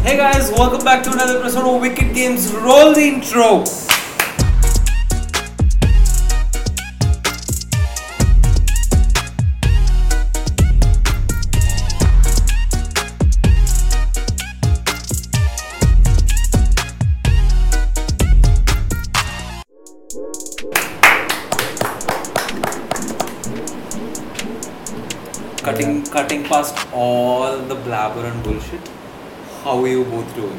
Hey guys, welcome back to another episode of Wicked Games. Roll the intro. Cutting past all the blabber and bullshit. How are you both doing?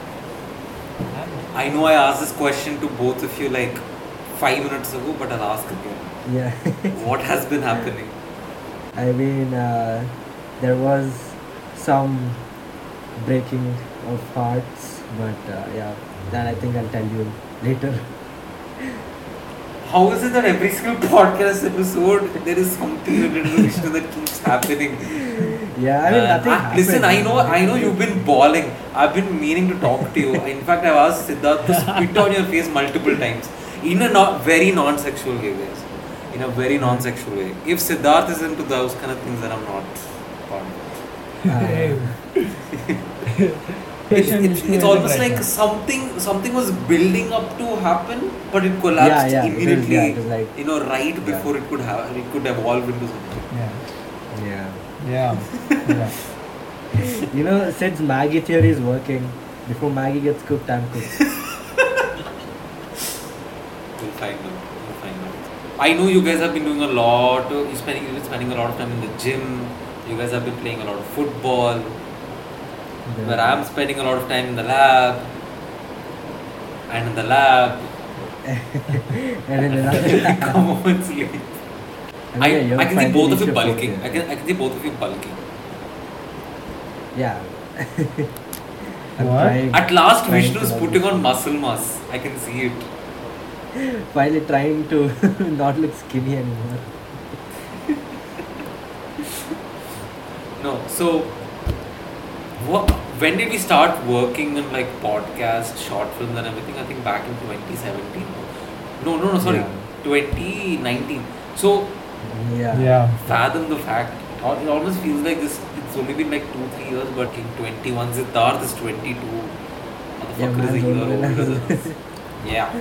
I know I asked this question to both of you like 5 minutes ago, but I'll ask again. Yeah, What has been happening? I mean, there was some breaking of hearts, but yeah, that I think I'll tell you later. How is it that every single podcast episode there is something related to Vishnu that keeps happening? Yeah, I mean, nothing happened. Listen, I know you've been bawling. I've been meaning to talk to you. In fact, I've asked Siddharth to spit on your face multiple times in a very non-sexual way, guys. In a very non-sexual way. If Siddharth is into those kind of things, then I'm not part of it. It's almost like something was building up to happen, but it collapsed immediately. It was like, right before it could evolve into something. Yeah. Since Maggie theory is working, before Maggie gets cooked, I'm cooked. We'll find out. I know you guys have been doing a lot. You've been spending a lot of time in the gym. You guys have been playing a lot of football. Where I'm spending a lot of time in the lab. And in the lab. And in another lab. Come on, sleep. I can see both of you bulking. Yeah. I can see both of you bulking. Yeah. What? At last, trying Vishnu is to putting on muscle mass. I can see it. Finally trying to not look skinny anymore. No, so when did we start working on like podcast, short films and everything? I think back in 2017. No, sorry, Yeah. 2019. So Yeah. fathom the fact. It almost feels like this. It's only been like 2-3 years, but in 21, Siddharth is 22. Motherfucker is a year older than us. Yeah.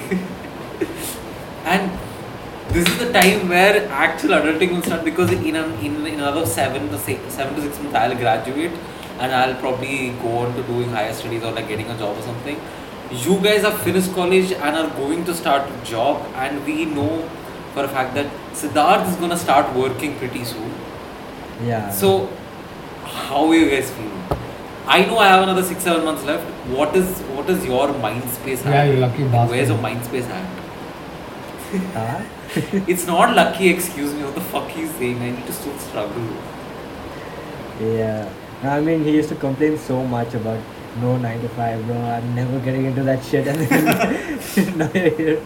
And this is the time where actual adulting will start, because in another 7 to 6 months I'll graduate and I'll probably go on to doing higher studies or like getting a job or something. You guys have finished college and are going to start a job, and we know for a fact that Siddharth is going to start working pretty soon. Yeah. So how are you guys feeling? I know I have another 6-7 months left. What is your mind space at? Yeah, you lucky bastard. Where's your mind space at? Huh? It's not lucky, excuse me. What the fuck he's saying? I need to still struggle. Yeah. I mean, he used to complain so much about no 9 to 5, bro. I'm never getting into that shit. And then now you're here.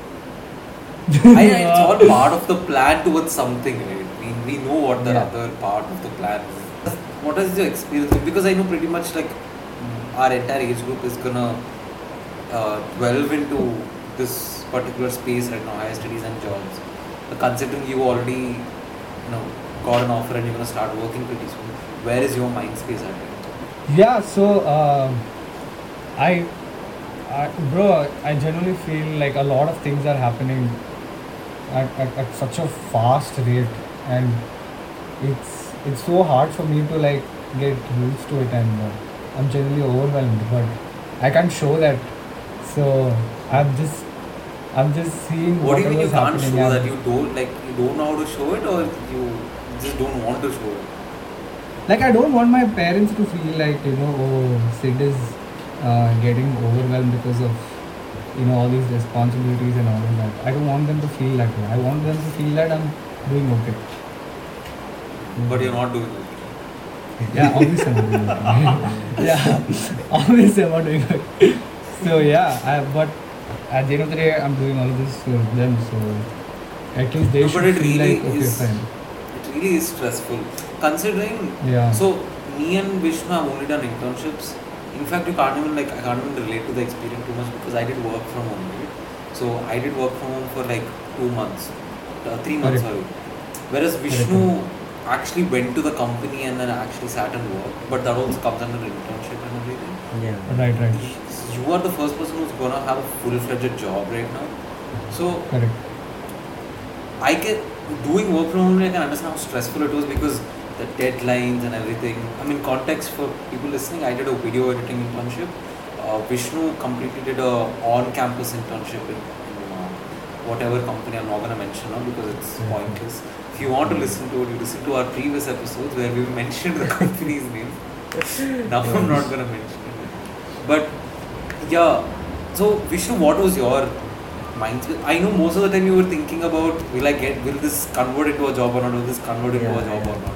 It's all part of the plan towards something, right? We know what the Yeah. other part of the plan is. What is your experience? Because I know pretty much like our entire age group is gonna delve into this particular space right now, higher studies and jobs. But considering you already got an offer and you're gonna start working pretty soon, where is your mind space at? Yeah, so I genuinely feel like a lot of things are happening at such a fast rate, and it's so hard for me to like get used to it, and I'm generally overwhelmed, but I can't show that. So I'm just seeing What do you mean you whatever's can't happening, show and that? You don't know how to show it, or you just don't want to show it? like I don't want my parents to feel like Sid is getting overwhelmed because of all these responsibilities and all of that. I don't want them to feel that way. I want them to feel that I'm doing okay. But you're not doing it. Yeah, obviously I'm not doing okay. Yeah, obviously I'm not doing okay. So yeah, but at the end of the day, I'm doing all of this for them. So at least they No, should but it feel really like okay, is. fine. It really is stressful. Considering, Yeah. so me and Vishnu have only done internships. In fact, I can't even relate to the experience too much, because I did work from home, right? So I did work from home for like 2 months, 3 months, sorry. Whereas Vishnu actually went to the company and then actually sat and worked, but that also comes under internship and everything. Yeah. Right, right. You are the first person who's gonna have a full-fledged job right now. So Correct. I can doing work from home. I can understand how stressful it was because the deadlines and everything. I mean, context for people listening. I did a video editing internship. Vishnu completely did a on-campus internship in whatever company. I'm not gonna mention now because it's Mhm. pointless. If you want to listen to it, you listen to our previous episodes where we mentioned the company's name. Now I'm not gonna mention it. But yeah, so Vishnu, what was your mindset? I know most of the time you were thinking about will this convert into a job or not? Will this convert into a Yeah, job yeah. or not?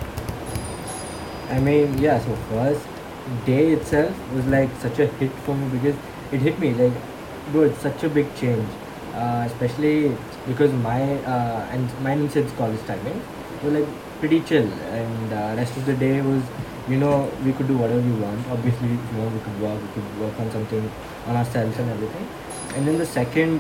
I mean, yeah, so first day itself was like such a hit for me because it hit me like, bro, it's such a big change. Especially because mine and Sid's college timing were like pretty chill, and rest of the day was, we could do whatever we want. Obviously, we could work on something on ourselves and everything. And then the second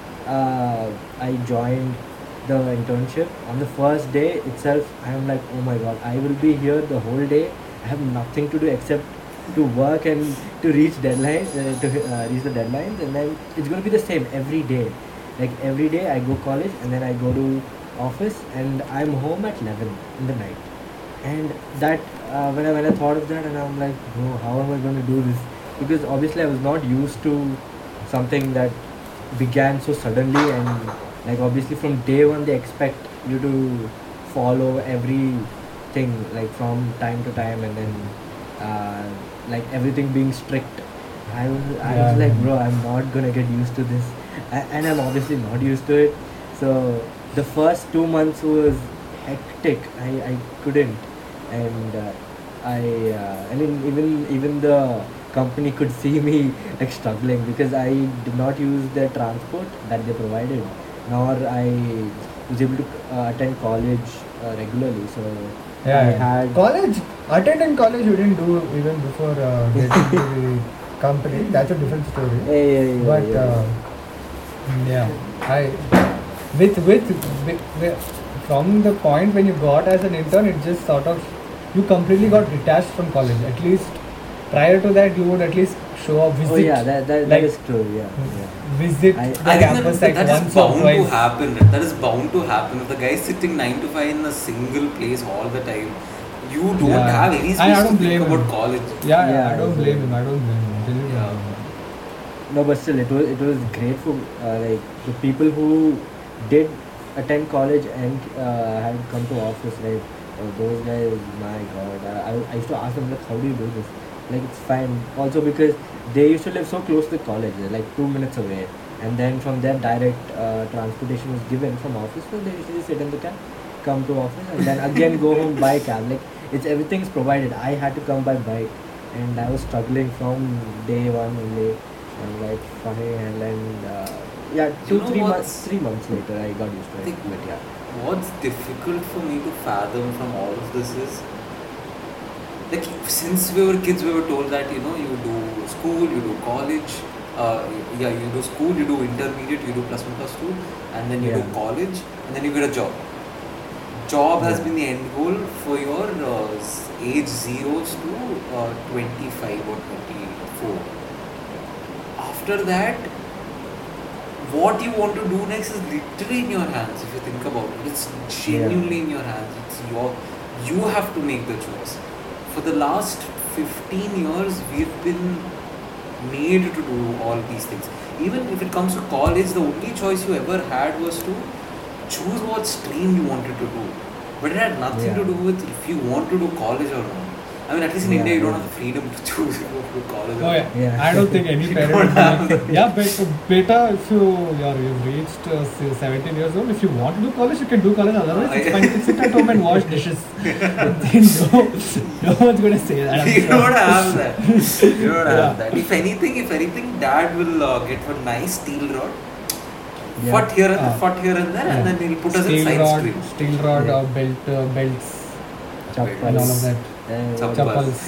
I joined the internship, on the first day itself, I am like, oh my god, I will be here the whole day. I have nothing to do except to work and to reach reach the deadlines, and then it's going to be the same every day. Like every day I go college and then I go to office and I'm home at 11 in the night. And that when I thought of that, and I'm like, bro, how am I going to do this? Because obviously I was not used to something that began so suddenly, and like obviously from day one they expect you to follow everything like from time to time, and then like everything being strict. I was like, bro, I'm not gonna get used to this, and I'm obviously not used to it. So the first 2 months was hectic. I couldn't, and I mean, even the company could see me like struggling because I did not use the transport that they provided, nor I was able to attend college regularly. So Yeah, I yeah. had College, attending college you didn't do even before getting to the company. That's a different story. yeah, But yeah, I with from the point when you got as an intern, it just sort of you completely got detached from college. At least prior to that, you would at least show up, visit. oh yeah, that like, is true. Yeah. Visit I- the I think campus like that is once or bound to twice. happen. That is bound to happen. If the guy is sitting 9 to 5 in a single place all the time, you don't Yeah. have any I space to don't think blame about him. college. Yeah, Yeah, I don't I blame agree. him. I don't blame him. Genuinely Yeah. don't blame him. No, but still, it was great for like the people who did attend college and had come to office. Like those guys, my god, I used to ask them like, how do you do this? Like it's fine. Also because they used to live so close to college, like 2 minutes away, and then from there direct transportation was given from office. So they usually sit in the cab, come to office, and then again go home by cab. Like it's everything's provided. I had to come by bike, and I was struggling from day one only. And like funny, and then yeah, You know 2 3 months, what's 3 months later I got used to it. Like, But yeah, what's difficult for me to fathom from all of this is like since we were kids, we were told that you do school, you do college, you do school, you do intermediate, you do plus one plus two, and then you do Yeah. college, and then you get a job. Job has Yeah. been the end goal for your age zeros to 25 or 24. After that, what you want to do next is literally in your hands. If you think about it, it's genuinely in your hands. You have to make the choice. For the last 15 years, we've been made to do all these things. Even if it comes to college, the only choice you ever had was to choose what stream you wanted to do. But it had nothing Yeah. to do with if you want to do college or not. I mean, at least in Yeah, India, you don't yeah. have the freedom to choose if you want to do college or Oh not. yeah. Yeah. I don't think any You parent don't would have be like, yeah, better if you've reached say 17 years old. If you want to do college, you can do college. Otherwise, it's fine. You can sit at home and wash dishes. no one's gonna say that. I'm You sure. don't have that. You don't Yeah. have that. If anything, Dad will get a nice steel rod, Yeah. fought here and there, Yeah. and then he'll put us in Steel science rod, stream. steel rod, Yeah. belts, Chappals. and all of that. And Chappals.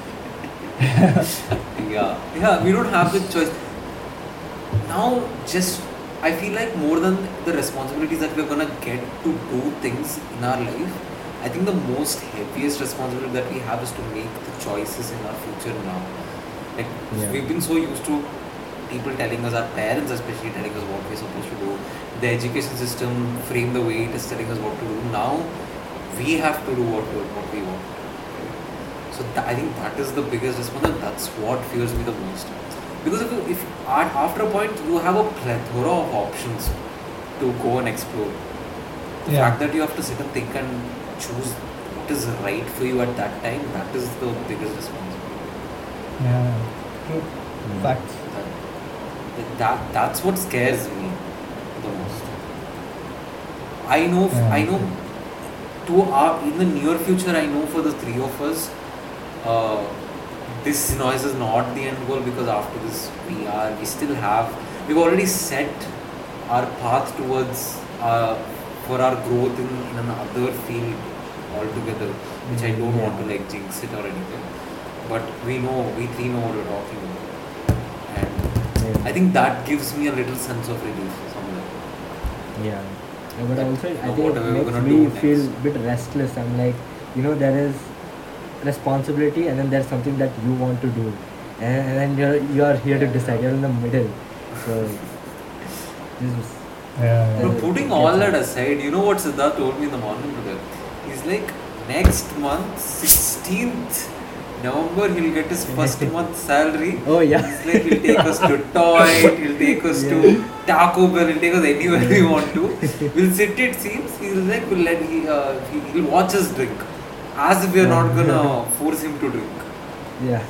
Yeah, we don't have the choice. Now, I feel like more than the responsibilities that we're gonna get to do things in our life, I think the most heaviest responsibility that we have is to make the choices in our future now. Like Yeah. we've been so used to people telling us, our parents especially telling us what we're supposed to do. The education system frame the way it is telling us what to do. Now we have to do what we want. So I think that is the biggest response, and that's what fears me the most. Because after a point you have a plethora of options to go and explore. The Yeah. fact that you have to sit and think and choose what is right for you at that time, that is the biggest responsibility. Yeah. True. Mm. Facts. That's what scares me the most. I know in the near future, I know for the three of us, this noise is not the end goal, because after this we've already set our path towards for our growth in another field altogether, which I don't want to like jinx it or anything, but we three know what we're talking about, and Yeah. I think that gives me a little sense of relief somewhere. Yeah. But That, also, I know, think whatever it we're makes gonna me do feel next. a bit restless. I'm like, there is responsibility, and then there's something that you want to do, and then you're here to decide. You're in the middle. So this is Yeah. But Uh, putting it all gets that hard. aside, you know what Siddharth told me in the morning today? He's like, next month, 16th November, he'll get his first month salary. Oh yeah. He's like, he'll take us to Toy, he'll take us to Yeah. Taco Bell, he'll take us anywhere we want to. We'll sit, it seems. He's like, he'll watch us drink. As if we're not gonna force him to drink. Yeah.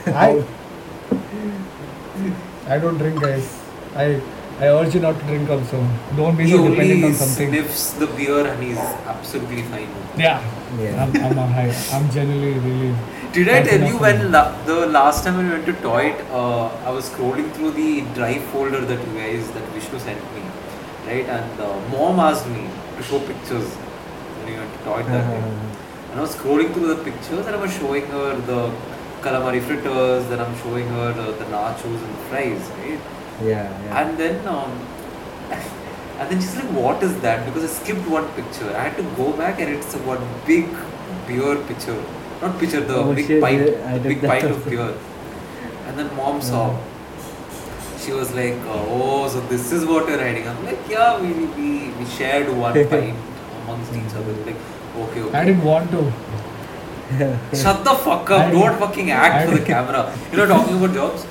I don't drink, guys. I urge you not to drink also. Don't be He so dependent only on something. sniffs the beer and he's absolutely fine. Yeah. Yeah. I'm a high. I'm genuinely really. Did I That's tell enough you for when me. the last time we went to Toy, I was scrolling through the drive folder that Vishnu sent me, right? And mom asked me to show pictures when we went to Toy that day. And I was scrolling through the pictures, and I was showing her the calamari fritters, then I'm showing her the nachos and the fries, right? Yeah. And then and then she's like, what is that? Because I skipped one picture. I had to go back, and it's one big beer picture. Not picture, the Oh, big shit, pint, I the did big that pint of also. beer. And then mom saw. She was like, oh, so this is what you're hiding. I'm like, yeah, we shared one pint amongst each other. Like, okay. I didn't want to. Shut the fuck up. I- Don't fucking act I- for the camera. Talking about jobs.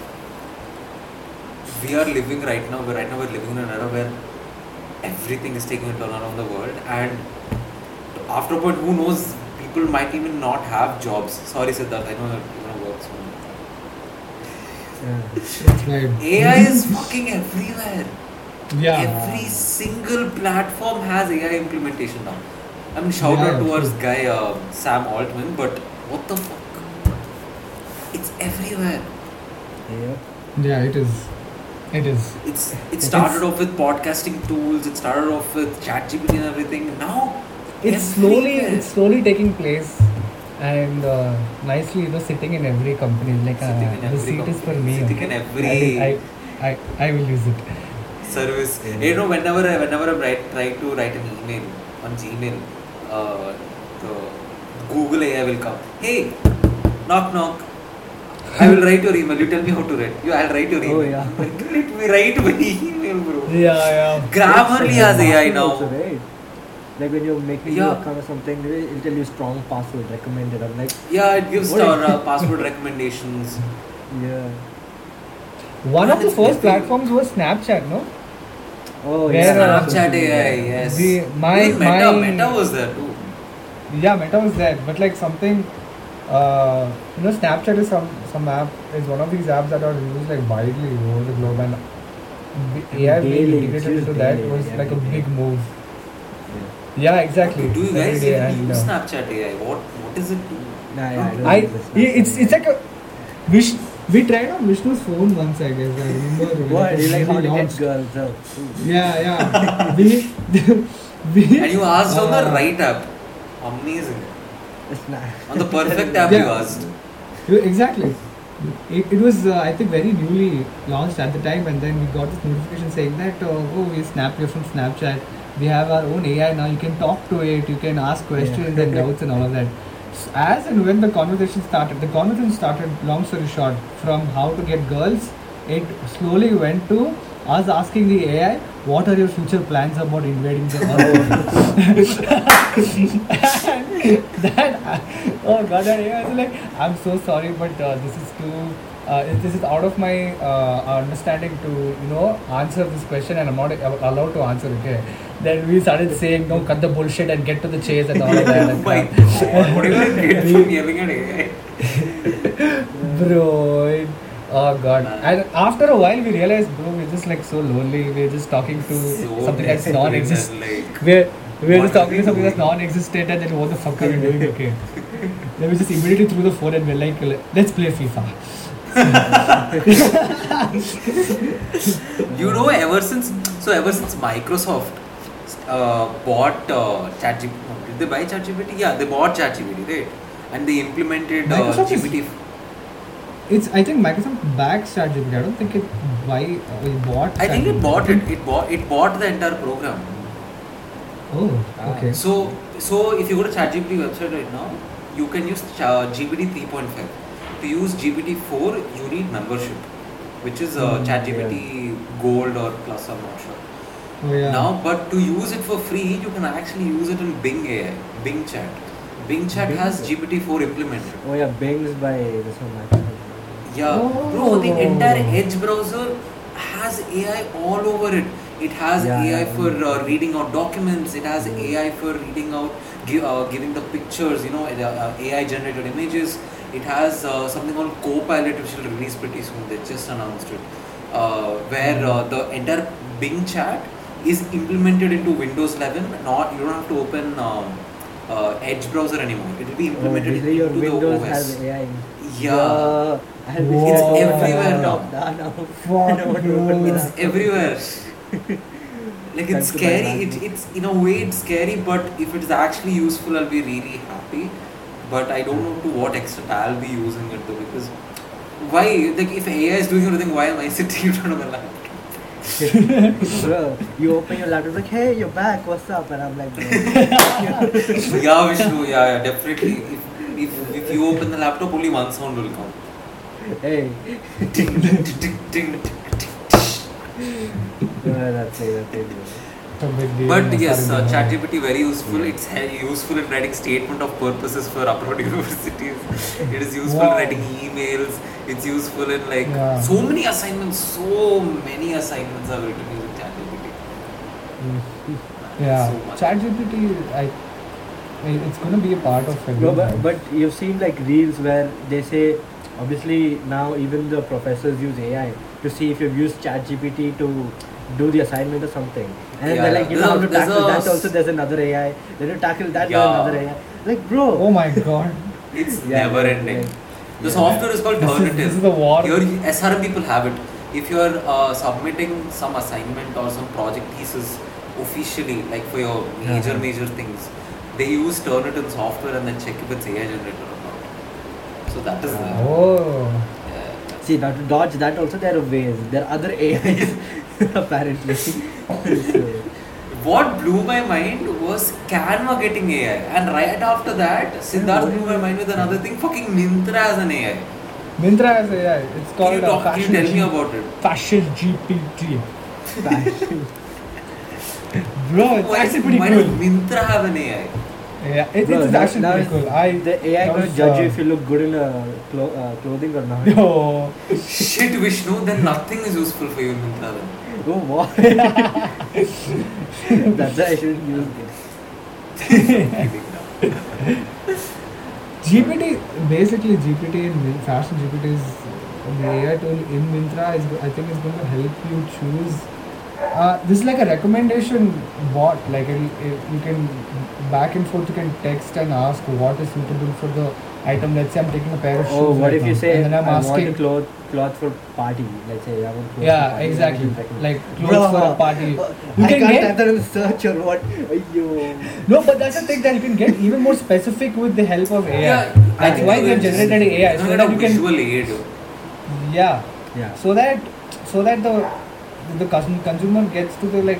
We are living right now, we're living in an era where everything is taking a turn around the world, and after a point, who knows, people might even not have jobs. Sorry, Siddharth, I know you're gonna work soon. It's like AI is fucking everywhere. yeah. Every single platform has AI implementation now. I mean, shout Yeah, out to our true. guy Sam Altman, but what the fuck? It's everywhere. Yeah. Yeah, it is. It is. It started off with podcasting tools. It started off with ChatGPT and everything. Now It's everywhere. slowly taking place, and nicely, sitting in every company. Like Sitting in the every seat is for company, me. sitting in okay? every I will use it. service. Yeah. Whenever I try to write an email on Gmail, the Google AI will come. Hey, knock knock. I will write your email. You tell me how to write. I'll write your email. Oh, yeah. Let me write my email, bro. Yeah. Grammarly has AI Password also, now. right? Like when you're making Yeah. your account or something, it'll tell you strong password recommended. I'm like, Yeah, it gives What our if- password recommendations. yeah. One of the It's first everywhere. platforms was Snapchat, no? Oh Where, yeah. Snapchat AI, yes. The- Even Meta was there too. Yeah, Meta was there, but like something, Snapchat is some app, is one of these apps that are used like widely over the globe, and the AI being Daily, it's integrated used into that daily, was like a every day. big move. Yeah. Yeah, exactly. Do you Every guys day, even and, use Snapchat AI? What is it? Nah, yeah, I don't I use this it's like a we tried on Vishnu's phone once, I guess. I remember. when What? it was You like how newly to get launched. girls out? Yeah. we And you asked on the uh, right app. Amazing. It's not. On the perfect app you Yeah. asked. Exactly. It was, I think, very newly launched at the time, and then we got this notification saying that, you're from Snapchat. We have our own AI now. You can talk to it. You can ask questions and doubts and all of that. as and when the conversation started, long story short, from how to get girls, it slowly went to us asking the AI, what are your future plans about invading the earth? And that, oh god, that AI was like, I'm so sorry, but this is out of my understanding to, answer this question, and I'm not allowed to answer it. Okay? Then we started saying, no, cut the bullshit and get to the chase and all of that. Oh my god, what do you get from yelling at AI? Bro, oh god. And after a while, we realized, bro, we're just like so lonely. We're just talking to So something that's desperate non-existent. and, like, We're just talking to something that's doing. non-existent, and then what the fuck are we doing? Okay. Then we just immediately threw the phone and we're like, let's play FIFA. Ever since Microsoft bought ChatGPT, did they buy ChatGPT? Yeah, they bought ChatGPT, right? And they implemented Microsoft is- GPT. I think Microsoft backs ChatGPT. I don't think it bought. I think it ChatGPT. bought it. It bought the entire program. Oh, okay. So if you go to ChatGPT website right now, you can use GPT 3.5. To use GPT 4, you need membership, which is ChatGPT Gold or Plus. I'm not sure. Oh, yeah. Now, but to use it for free, you can actually use it in Bing AI, Bing Chat. Bing Chat Bing? has GPT 4 implemented. Oh yeah, Bing's by this one Microsoft. Yeah, bro, the entire Edge browser has AI all over it. It has Yeah, AI yeah. for reading out documents. It has AI for reading out, giving the pictures, AI generated images. It has something called Copilot, which will release pretty soon. They just announced it, where the entire Bing chat is implemented into Windows 11. Not, you don't have to open Edge browser anymore. It will be implemented Basically your into the Windows OS. has AI. Yeah. It's everywhere now. Fuck you. It's everywhere. Like, it's Time to buy scary. MacBook. It's in a way it's scary, but if it's actually useful, I'll be really happy. But I don't know to what extent I'll be using it though, because why? Like, if AI is doing everything, why am I sitting in front of a laptop? Bro, you open your laptop like, hey, you're back. What's up? And I'm like, bro. Yeah, Vishnu. Yeah, definitely. If you open the laptop, only one sound will come. Hey. Ding, ding, ding, ding, ding. That's it, bro. It's a big deal. But yes, Sorry, ChatGPT very useful. It's useful in writing statement of purposes for abroad universities. It is useful in Wow. writing emails. It's useful in Yeah. so many assignments are written using ChatGPT. Yeah, So much. ChatGPT, it's gonna be a part of No, everything. but you've seen like reels where they say, obviously now even the professors use AI to see if you've used ChatGPT to do the assignment or something. And Yeah, they're like, you know how to there's tackle a- that also, there's another AI. Then you tackle that, Yeah. there's another AI. Like, bro. Oh my god. It's Yeah, never yeah, ending. yeah. The Yeah. software is called This Turnitin. is the war. Your SRM people have it. If you're submitting some assignment or some project thesis officially, like for your Uh-huh. major things, they use Turnitin software and then check if it's AI generated or not. So that is the. Oh. Yeah. See, now to dodge that also, there are ways. There are other AIs, apparently. So, What blew my mind was Canva getting AI, and right after that, Siddharth blew my mind with another thing. Fucking Myntra as an AI. Myntra has AI. It's Can you, called can you tell me about it? Fashion GPT. fashion. Bro, it's actually pretty why cool. does Myntra have an AI? Yeah, it's Bro, actually now pretty cool. the AI that going was, to judge you if you look good in clothing or not. Yo. Shit, Vishnu, then nothing is useful for you in Myntra then. Oh, what? That's why I shouldn't use this. GPT and Fashion GPT is the AI tool in Myntra. I think it's going to help you choose. This is like a recommendation bot. Like you can back and forth. You can text and ask what is suitable for the item. Let's say I'm taking a pair of shoes. Oh, what right if you now, say, and then I'm I want asking. a cloth for party? Let's say, I want clothes for Yeah, party. exactly. Then Like Bro, clothes for a party. You I can can't get type that in the search or what. Ayyo. no, but that's the thing that you can get even more specific with the help of AI. Yeah, That's why they've generated AI so that you can. visual aid. Yeah. Yeah. So that the consumer gets to the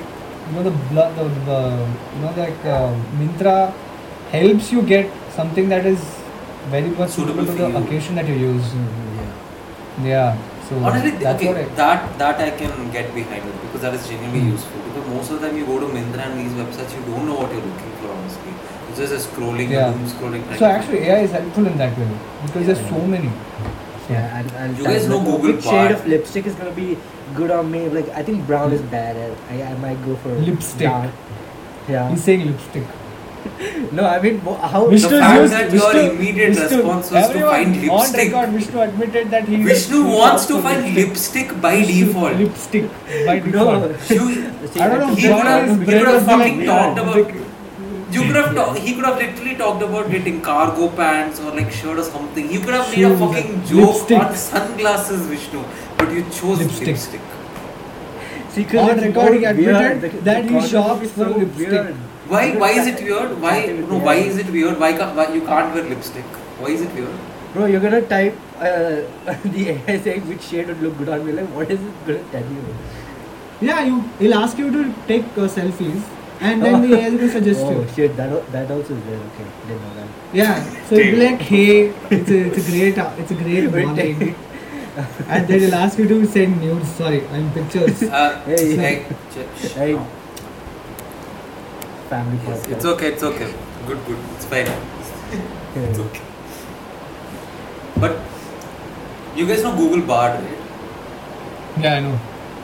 Myntra helps you get something that is very much Suitable suitable to for the you. occasion that you use. Yeah. Yeah. So Honestly, that's okay, what I. that I can get behind it because that is genuinely Hmm. useful. Because most of the time you go to Myntra and these websites, you don't know what you're looking for. Honestly, it's just a scrolling, Yeah. doom scrolling. So actually, AI is helpful in that way because there's so many. So, Yeah, and You guys know like, Google which shade Bard? of lipstick is gonna be good on me? Like I think brown is bad. I might go for Lipstick. brown. Yeah. He's saying lipstick. No, I mean how? Vishnu The fact used- that your Vishnu- immediate Vishnu- response was to everyone find On lipstick. record, Vishnu admitted that he. Vishnu he wants shops to for find lipstick by Vishnu- default. Lipstick by No. default. You, I don't know he why could have, his he brain could have was like, fucking talked yeah, about. big- You could have he could have literally talked about getting cargo pants or like shirt or something. You could have made a Shoes, fucking joke lipstick. on sunglasses, Vishnu, but you chose Lipstick. lipstick. See, 'cause On it's record, he more admitted weird. that he concept shops is for so lipstick. weird. Why is it weird? Why Starting with no? AI. Why is it weird? Why you can't wear lipstick? Why is it weird? Bro, you're gonna type the AI saying which shade would look good on me. Like, what is it gonna tell you? Yeah, he'll ask you to take selfies, and then the AI will suggest Oh you. shit, that also is there. Okay, didn't know that. Yeah, so it'll be like, hey, it's a great Wait, morning, and then it'll ask you to send nudes. Sorry, I'm pictures. Hey. Hey, Hey. no. Family Yes, podcast. it's okay. It's okay. Good. It's fine. It's okay. But you guys know Google Bard, right? Yeah, I know.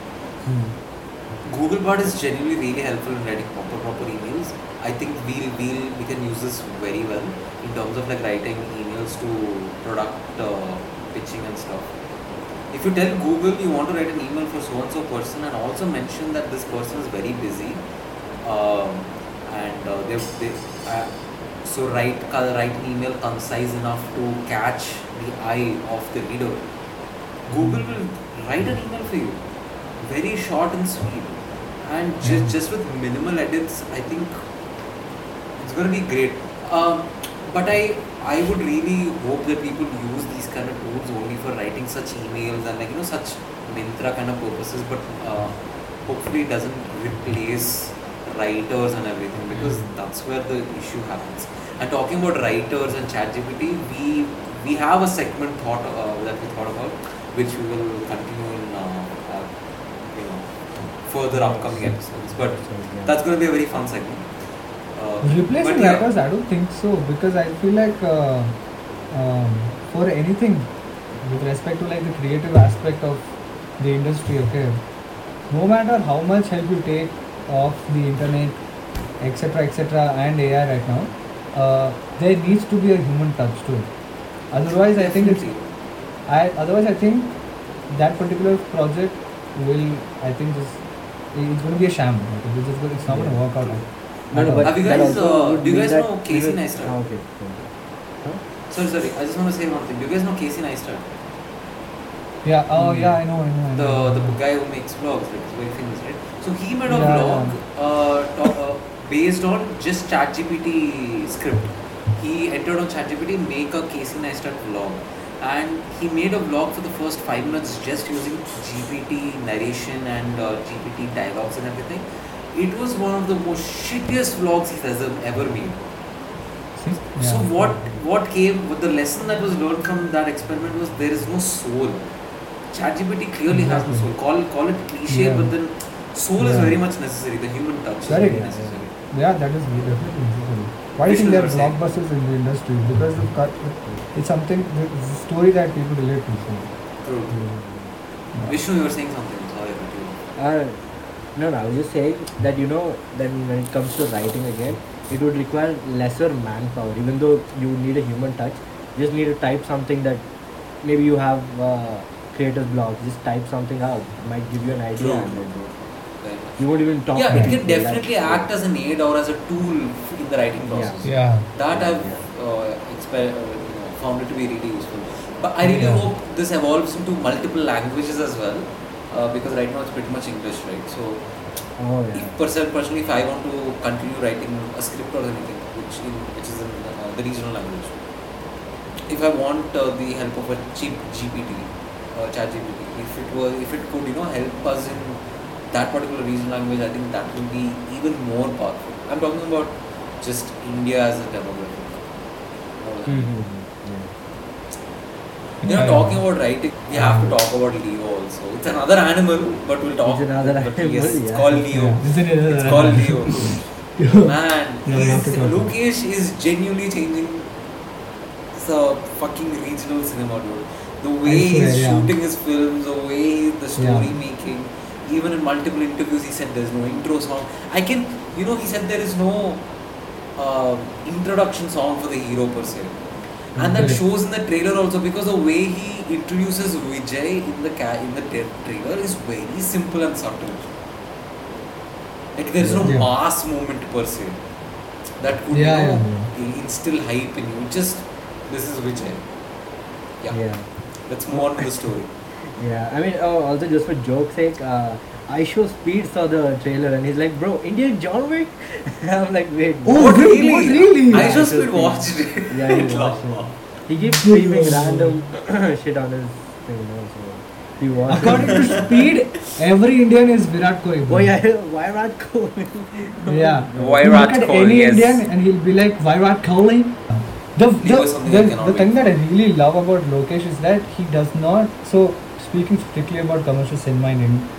Google Bard is genuinely really helpful in writing proper emails. I think we can use this very well in terms of like writing emails to product pitching and stuff. If you tell Google you want to write an email for so and so person and also mention that this person is very busy, and they so write an email concise enough to catch the eye of the reader. Google will write an email for you, very short and sweet, and just with minimal edits. I think it's gonna be great. But I would really hope that people use these kind of tools only for writing such emails and like such Myntra kind of purposes. But hopefully it doesn't replace writers and everything because that's where the issue happens. And talking about writers and ChatGPT, we have a segment that we thought about, which we will continue in further upcoming episodes. But that's going to be a very fun segment. Replacing but yeah. writers, I don't think so because I feel like for anything with respect to like the creative aspect of the industry, okay, no matter how much help you take of the internet, etc., and AI right now, there needs to be a human touch to it. Otherwise, I think I think that particular project will, I think, it's going to be a sham. Like, it's not going to work out. No, at all. but Have you that guys, also would do you mean guys that know Casey we will- Neistat? Ah, okay. Sorry, I just want to say one thing. Do you guys know Casey Neistat? Yeah. Oh, yeah. I know. The guy who makes vlogs, like, he's very famous, right? So he made a Yeah, vlog based on just ChatGPT script. He entered on ChatGPT, make a Casey Neistat vlog, and he made a vlog for the first 5 minutes just using GPT narration and GPT dialogues and everything. It was one of the most shittiest vlogs he has ever made. See? So Yeah. what the lesson that was learned from that experiment was there is no soul. ChatGPT clearly has no soul. Call it cliche, Yeah. but then soul is Yeah. very much necessary. The human touch is Very very good. necessary. Yeah, that is definitely necessary. Why do you think Vishnu, there are you were saying? blockbusters in the industry? Because it's something, it's a story that people relate to. So. True. Vishnu, you were saying something. Sorry, but you. No, I was just saying that then when it comes to writing again, it would require lesser manpower. Even though you need a human touch, you just need to type something that maybe you have creator's block. Just type something out. It might give you an idea, True. and then Very much. you won't even talk. Yeah, to it people. can definitely act as an aid or as a tool in the writing process. Yeah. That I've found it to be really useful. But I really hope this evolves into multiple languages as well, because right now it's pretty much English, right? So, Oh yeah. personally, if I want to continue writing a script or anything, which is in the regional language, if I want the help of a cheap GPT, ChatGPT, if it could help us in that particular regional language, I think that would be even more powerful. I'm talking about just India as a demographic. More than- Talking about writing, we have to talk about Leo also. It's another animal, but we'll talk. It's another but animal, yes, it's yeah. called Leo. Yeah, this is It's another called animal. Leo. Man, Yeah, we have to talk about it. Lokesh is genuinely changing the fucking regional cinema, dude. The way I swear, he's yeah. shooting his films, the way the story Yeah. making. Even in multiple interviews, he said there's no intro song. He said there is no introduction song for the hero per se. And that Correct. shows in the trailer also, because the way he introduces Vijay in the trailer is very simple and subtle. Like there is no Yeah. mass moment per se that could Yeah, instill hype in you. Just this is Vijay. Yeah. Let's move on to the story. Yeah, I mean, also just for joke's sake, I show Speed saw the trailer and he's like, bro, Indian John Wick? I'm like, wait, Oh, what? really? What, really? I Yeah, just Speed. watched it. Yeah, he watched it. He keeps screaming random shit on his thing, so he watched According it. to Speed, every Indian is Virat Kohli. bro. Oh yeah, Virat Kohli. Yeah. Virat You look at Kohli, any yes. Indian and he'll be like Virat Kohli. Leo is something I cannot The thing wait that I really love about Lokesh is that he does not. So speaking strictly about commercial cinema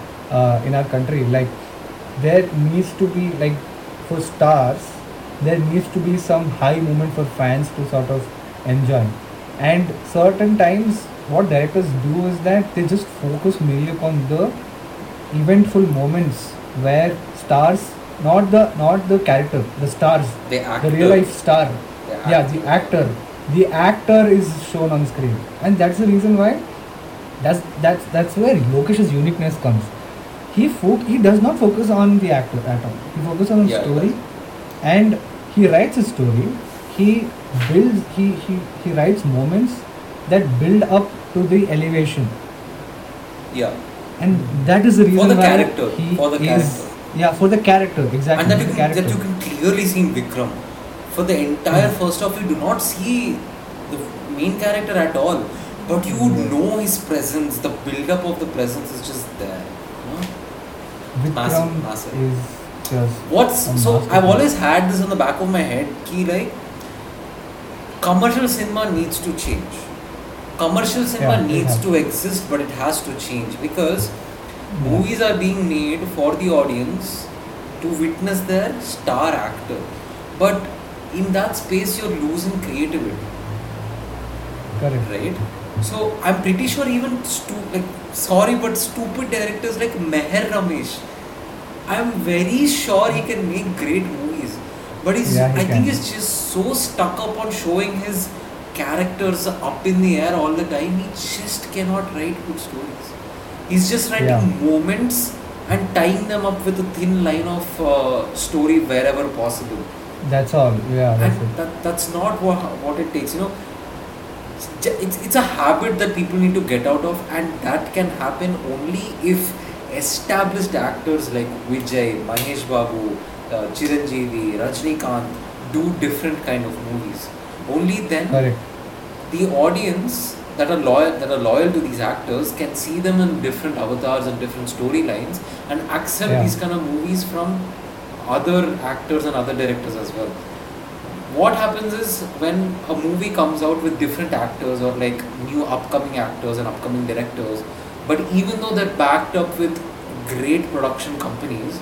in our country, like there needs to be, like, for stars, there needs to be some high moment for fans to sort of enjoy. And certain times, what directors do is that they just focus mainly upon the eventful moments where stars, not the character, the stars, The actor. the real life star, The actor. the actor is shown on screen, and that's the reason why that's where Lokesh's uniqueness comes. He does not focus on the actor at all. He focuses on the Yeah, story, and he writes a story. He builds he writes moments that build up to the elevation, Yeah. and that is the reason the why character, he for the is character. yeah, for the character, exactly. And that for you, the can, character. that you can clearly see in Vikram. For the entire first half, you do not see the main character at all. But you know his presence, the build-up of the presence is just there. Vikram massive, massive. is just What's a so? I've masterpiece. always had this on the back of my head. Ki, like, commercial cinema needs to change. Commercial cinema Yeah, it needs has. to exist, but it has to change because Yeah. movies are being made for the audience to witness their star actor. But in that space, you're losing creativity, Correct. right? So I'm pretty sure even sorry, but stupid directors like Meher Ramesh, I'm very sure he can make great movies, but Yeah, he I think can. he's just so stuck up on showing his characters up in the air all the time. He just cannot write good stories. He's just writing Yeah. moments and tying them up with a thin line of story wherever possible. That's all. Yeah, that's And it. that's not what it takes. It's a habit that people need to get out of, and that can happen only if established actors like Vijay, Mahesh Babu, Chiranjeevi, Rajnikant do different kind of movies. Only then Correct. the audience that are loyal to these actors can see them in different avatars and different storylines and accept Yeah. these kind of movies from other actors and other directors as well. What happens is when a movie comes out with different actors or like new upcoming actors and upcoming directors, but even though they're backed up with great production companies,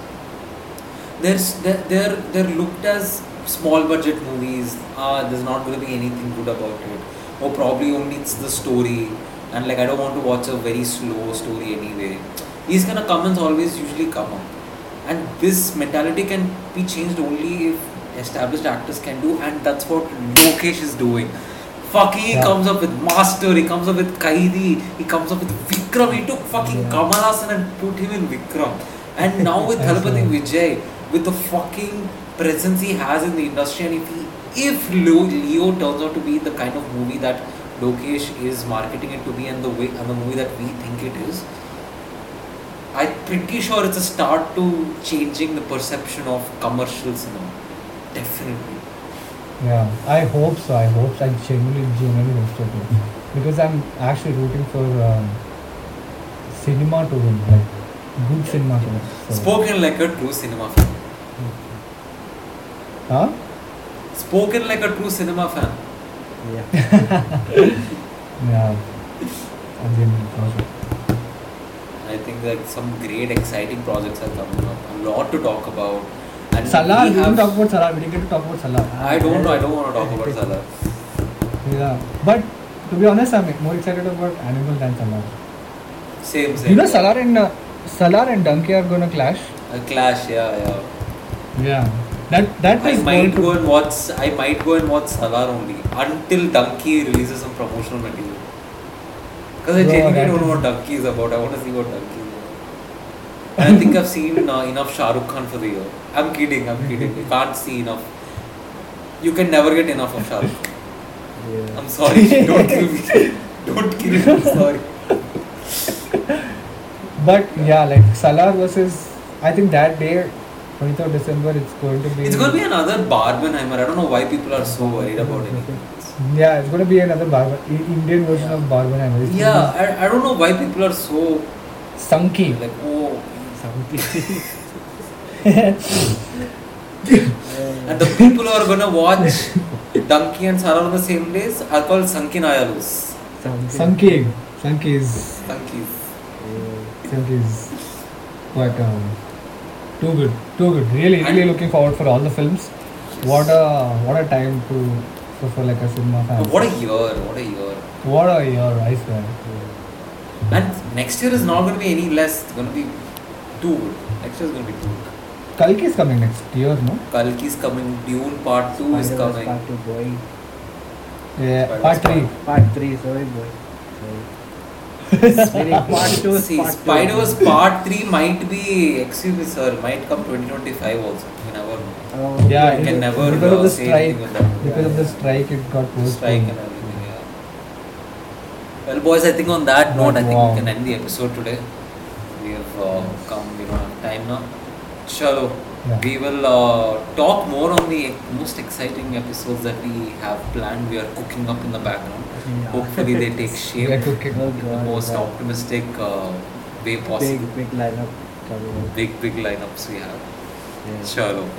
they're looked as small budget movies. There's not going to be anything good about it, or probably only it's the story, and like I don't want to watch a very slow story anyway. These kind of comments always usually come up, and this mentality can be changed only if established actors can do, and that's what Lokesh is doing. Fucking he Yeah. comes up with Master, he comes up with Kaidi, he comes up with Vikram. He took fucking Yeah. Kamal Haasan and put him in Vikram. And now with Thalapathy Vijay, with the fucking presence he has in the industry, and if Leo turns out to be the kind of movie that Lokesh is marketing it to be, and the movie that we think it is, I'm pretty sure it's a start to changing the perception of commercial cinema. Definitely. Yeah, I hope so. I genuinely hope so too. Because I'm actually rooting for cinema to win, like good cinema to win. So. Spoken like a true cinema fan. Huh? Spoken like a true cinema fan. Yeah. Yeah. Again, also. I think like some great exciting projects are coming up. A lot to talk about. And Salah, we we didn't have, talk about Salah. We didn't get to talk about Salah. I don't know. I don't want to talk about Salah. Yeah. But to be honest, I'm more excited about Animal than Salah. Same. You know, Salah and Dunky are gonna clash. A clash. Yeah. Yeah. That I is might going to. go and watch. I might go and watch Salah only until Donkey releases some promotional material. Because I Bro, genuinely that don't know is- what Donkey is about. I want to see what Donkey is about. And I think I've seen enough Shah Rukh Khan for the year. I'm kidding. You can't see enough. You can never get enough of Shah Rukh. Yeah. I'm sorry. Don't kill me. Don't kill me. I'm sorry. But yeah, like Salah versus. I think that day, 23rd December, it's going to be. It's going to be another Barbenheimer. I don't know why people are so worried about it. Yeah, it's going to be another Indian version of Barbenheimer. It's Yeah, I don't know why people are so Sunky. like, oh. Something. And the people who are going to watch Donkey and Salah on the same days are called Sanki Nayalus. Sunky is Sankis. but too good. Really looking forward for all the films. What a time for like a cinema fan. What a year. What a year, I swear. And next year is not going to be any less. It's going to be too good. Next year is going to be too good. Kalki is coming next year, no? Kalki is coming. Dune Part 2 is Spider-Verse coming. Part 2, boy. Yeah, part 3. Part 3, sorry, boy. Sorry. Part 2 is See, part 2. Spider-Verse Part 3 might be, excuse me sir, might come 2025 also. You never know. Oh, Yeah, You can never because of the say strike. anything with that. Because of the strike, it got postponed. Strike and everything, yeah. Well, boys, I think on that note, I think Wow. we can end the episode today. We have come, time now. Chalo. Yeah. We will talk more on the most exciting episodes that we have planned. We are cooking up in the background. Yeah. Hopefully, they take We are shape cooking. Oh, in the God, most God. optimistic way possible. Big lineup coming up. Big lineups we have. Yeah. Chalo.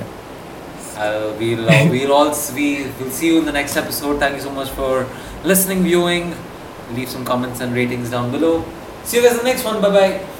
We'll see you in the next episode. Thank you so much for listening, viewing. Leave some comments and ratings down below. See you guys in the next one. Bye bye.